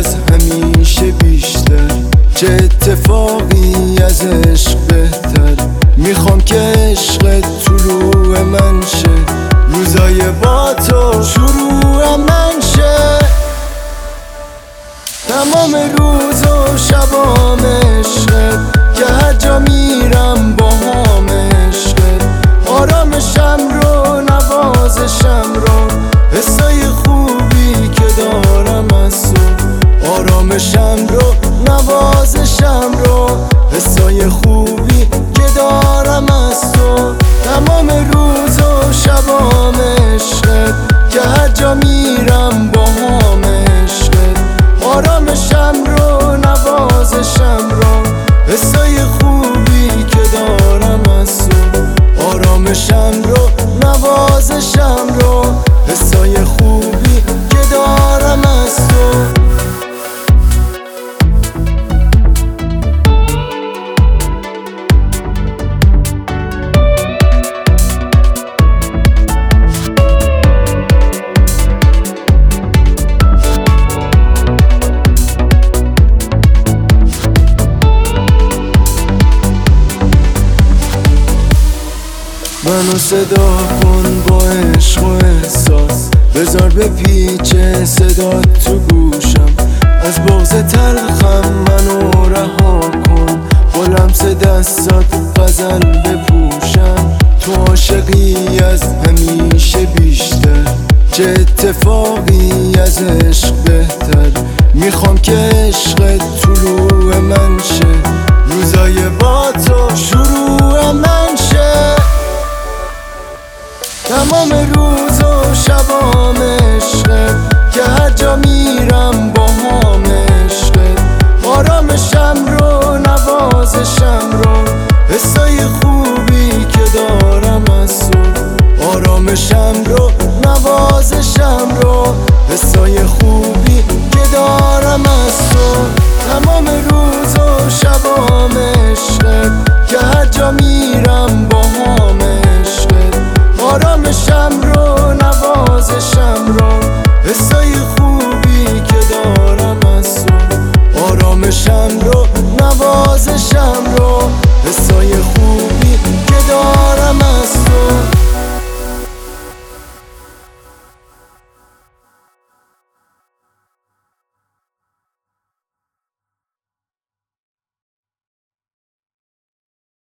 از همیشه بیشتر، چه اتفاقی از عشق بهتر. میخوام که عشق طلوع من شه، روزای با تو شروع من شه. تمام روز و شبام عشقت، که هر جا میرم با هم عشقت. آرامشم رو نوازشم رو، حسای خوبی که دارم از تو. آرامشم رو نوازشم رو، حسای خوبی که دارم از تو. تمام روز و شبام عشقت، که هر جا میرم با هم عشقت. آرامشم رو نوازشم رو، حسای خوبی که دارم از تو. آرامشم رو نوازشم رو، حسای خوبی که دارم از تو. منو صدا کن با عشق و احساس، بذار به پیچ صدات تو گوشم. از بغض تلخم منو رها کن، با لمس دستات غزل بپوشم. تو عاشقی از همیشه بیشتر، چه اتفاقی از عشق بهتر. میخوام که عشق طلوع من شه، روزای با تو شروع من شه. تمام روز و شبام عشقت، که هر جا میرم با هم عشقت. آرامشم رو نوازشم رو، حسای خوبی که دارم از تو. آرامشم رو